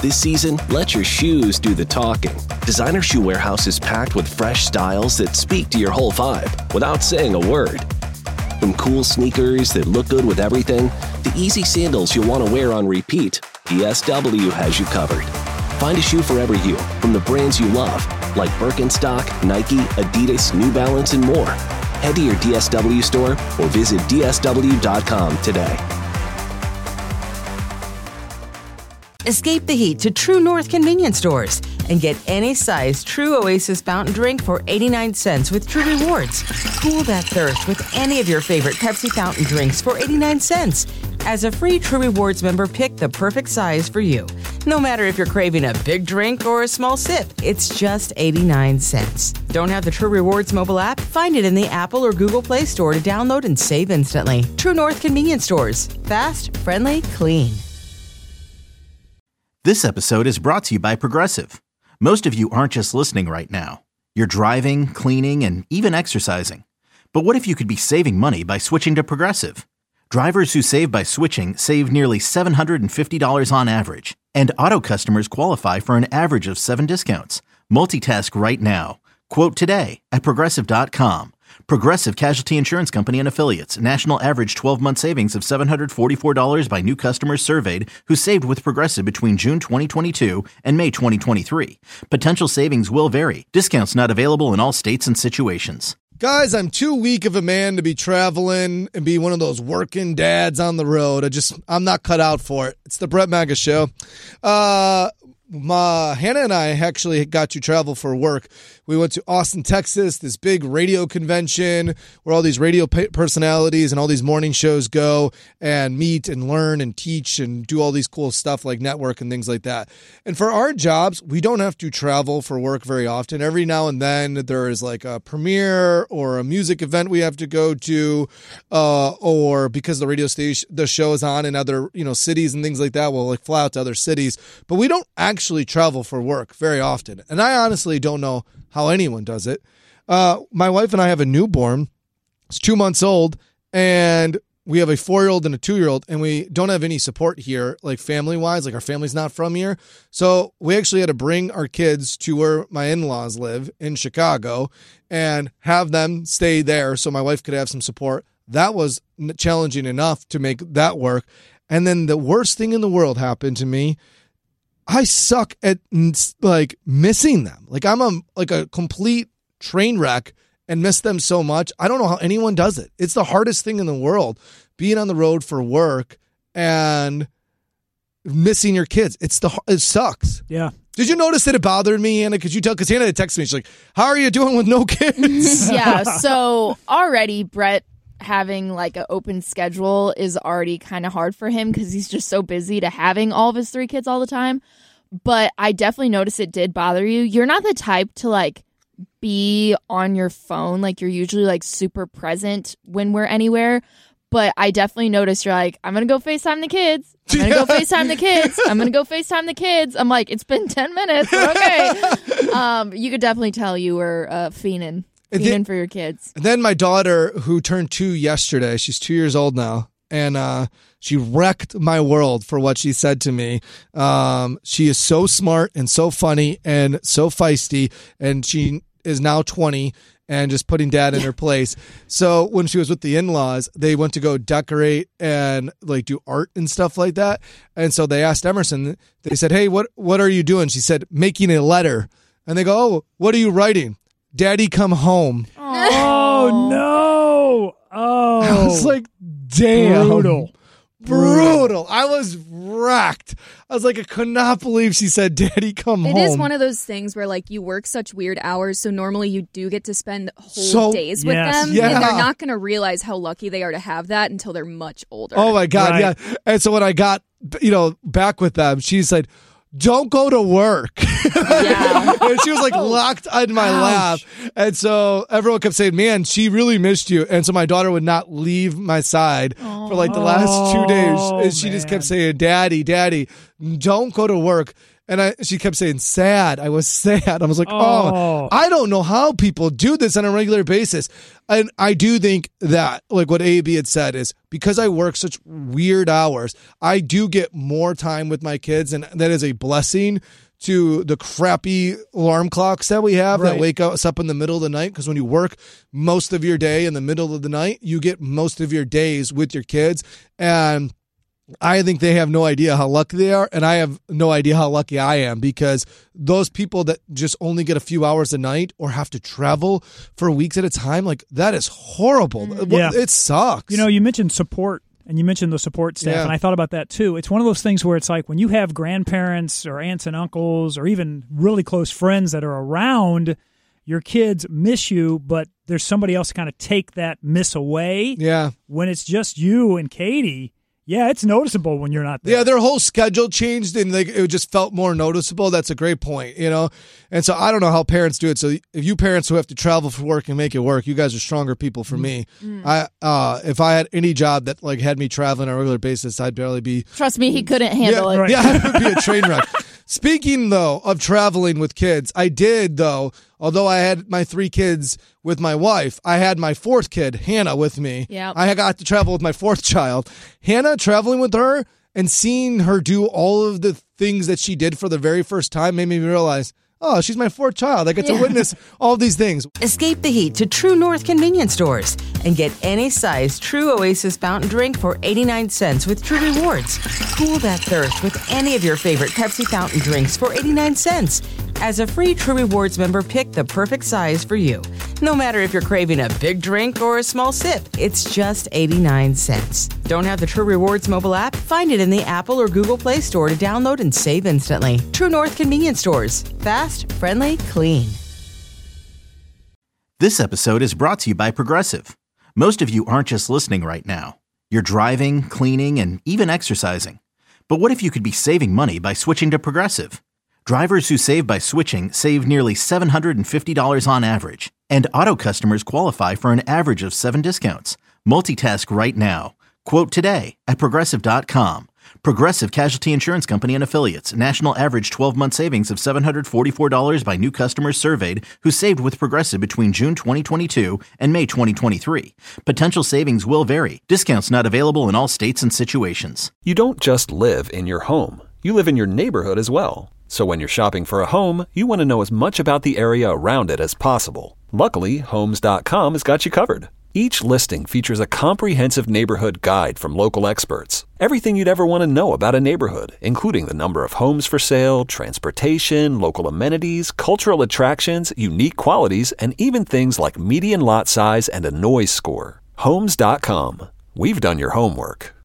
This season, let your shoes do the talking. Designer Shoe Warehouse is packed with fresh styles that speak to your whole vibe without saying a word. From cool sneakers that look good with everything, to easy sandals you'll want to wear on repeat, DSW has you covered. Find a shoe for every you from the brands you love, like Birkenstock, Nike, Adidas, New Balance, and more. Head to your DSW store or visit DSW.com today. Escape the heat to True North convenience stores and get any size True Oasis fountain drink for 89 cents with True Rewards. Cool that thirst with any of your favorite Pepsi fountain drinks for 89 cents. As a free True Rewards member, pick the perfect size for you. No matter if you're craving a big drink or a small sip, it's just 89 cents. Don't have the True Rewards mobile app? Find it in the Apple or Google Play Store to download and save instantly. True North convenience stores. Fast, friendly, clean. This episode is brought to you by Progressive. Most of you aren't just listening right now. You're driving, cleaning, and even exercising. But what if you could be saving money by switching to Progressive? Drivers who save by switching save nearly $750 on average. And auto customers qualify for an average of 7 discounts. Multitask right now. Quote today at Progressive.com. Progressive Casualty Insurance Company and Affiliates. National average 12-month savings of $744 by new customers surveyed who saved with Progressive between June 2022 and May 2023. Potential savings will vary. Discounts not available in all states and situations. Guys, I'm too weak of a man to be traveling and be one of those working dads on the road. I'm not cut out for it. It's the Brett Maga Show. Hannah and I actually got to travel for work. We went to Austin, Texas, this big radio convention where all these radio personalities and all these morning shows go and meet and learn and teach and do all these cool stuff like network and things like that. And for our jobs, we don't have to travel for work very often. Every now and then there is like a premiere or a music event we have to go to, or because the radio station, the show is on in other, cities and things like that, we'll like fly out to other cities. But we don't actually travel for work very often. And I honestly don't know how anyone does it. My wife and I have a newborn. It's 2 months old, and we have a 4-year-old and a 2-year-old, and we don't have any support here, like family-wise. Like our family's not from here. So we actually had to bring our kids to where my in-laws live in Chicago and have them stay there so my wife could have some support. That was challenging enough to make that work. And then the worst thing in the world happened to me. I suck at like missing them. Like I'm a complete train wreck and miss them so much. I don't know how anyone does it. It's the hardest thing in the world, being on the road for work and missing your kids. It sucks. Yeah. Did you notice that it bothered me, Hannah? Because Hannah had texted me. She's like, "How are you doing with no kids?" Yeah. So already, Brett having like an open schedule is already kind of hard for him because he's just so busy to having all of his 3 kids all the time. But I definitely noticed it did bother you. You're not the type to like be on your phone. Like you're usually like super present when we're anywhere. But I definitely noticed you're like, I'm going to go FaceTime the kids. I'm going to go FaceTime the kids. I'm going to go FaceTime the kids. I'm like, it's been 10 minutes. Okay. You could definitely tell you were fiending for your kids. And then my daughter, who turned 2 yesterday, she's 2 years old now, and she wrecked my world for what she said to me. She is so smart and so funny and so feisty, and she is now 20 and just putting dad in her place. So when she was with the in-laws, they went to go decorate and like do art and stuff like that. And so they asked Emerson, they said, "Hey, what are you doing?" She said, "Making a letter." And they go, "Oh, what are you writing?" "Daddy, come home." Oh, no. Oh. I was like, damn. Brutal. I was wrecked. I was like, I could not believe she said, "Daddy, come home." It is one of those things where like you work such weird hours, so normally you do get to spend whole days with them, yeah. and they're not going to realize how lucky they are to have that until they're much older. Oh my God, Right. yeah. And so when I got, back with them, she said, "Don't go to work." Yeah. And she was like locked on my lap. And so everyone kept saying, "Man, she really missed you." And so my daughter would not leave my side for like the last 2 days. And she just kept saying, "Daddy, Daddy, don't go to work." And she kept saying, sad. I was sad. I was like, oh, I don't know how people do this on a regular basis. And I do think that, like what AB had said, is because I work such weird hours, I do get more time with my kids. And that is a blessing to the crappy alarm clocks that we have that wake us up in the middle of the night. Because when you work most of your day in the middle of the night, you get most of your days with your kids. And I think they have no idea how lucky they are, and I have no idea how lucky I am, because those people that just only get a few hours a night or have to travel for weeks at a time, like, that is horrible. Yeah. It sucks. You know, you mentioned support, and you mentioned the support staff, and I thought about that too. It's one of those things where it's like when you have grandparents or aunts and uncles or even really close friends that are around, your kids miss you, but there's somebody else to kind of take that miss away. Yeah. When it's just you and Katie, yeah, it's noticeable when you're not there. Yeah, their whole schedule changed, and it just felt more noticeable. That's a great point, you know? And so I don't know how parents do it. So if you parents who have to travel for work and make it work, you guys are stronger people for me. If I had any job that like had me traveling on a regular basis, I'd barely be... Trust me, he couldn't handle it. Right. Yeah, it would be a train wreck. Speaking, though, of traveling with kids, I did, though, although I had my 3 kids with my wife, I had my 4th kid, Hannah, with me. Yep. I got to travel with my 4th child. Hannah, traveling with her and seeing her do all of the things that she did for the very first time made me realize, oh, she's my 4th child. I get to witness all these things. Escape the heat to True North convenience stores and get any size True Oasis fountain drink for 89 cents with True Rewards. Cool that thirst with any of your favorite Pepsi fountain drinks for 89 cents. As a free True Rewards member, pick the perfect size for you. No matter if you're craving a big drink or a small sip, it's just 89 cents. Don't have the True Rewards mobile app? Find it in the Apple or Google Play Store to download and save instantly. True North convenience stores. Fast, friendly, clean. This episode is brought to you by Progressive. Most of you aren't just listening right now. You're driving, cleaning, and even exercising. But what if you could be saving money by switching to Progressive? Drivers who save by switching save nearly $750 on average. And auto customers qualify for an average of 7 discounts. Multitask right now. Quote today at Progressive.com. Progressive Casualty Insurance Company and Affiliates. National average 12-month savings of $744 by new customers surveyed who saved with Progressive between June 2022 and May 2023. Potential savings will vary. Discounts not available in all states and situations. You don't just live in your home. You live in your neighborhood as well. So when you're shopping for a home, you want to know as much about the area around it as possible. Luckily, Homes.com has got you covered. Each listing features a comprehensive neighborhood guide from local experts. Everything you'd ever want to know about a neighborhood, including the number of homes for sale, transportation, local amenities, cultural attractions, unique qualities, and even things like median lot size and a noise score. Homes.com. We've done your homework.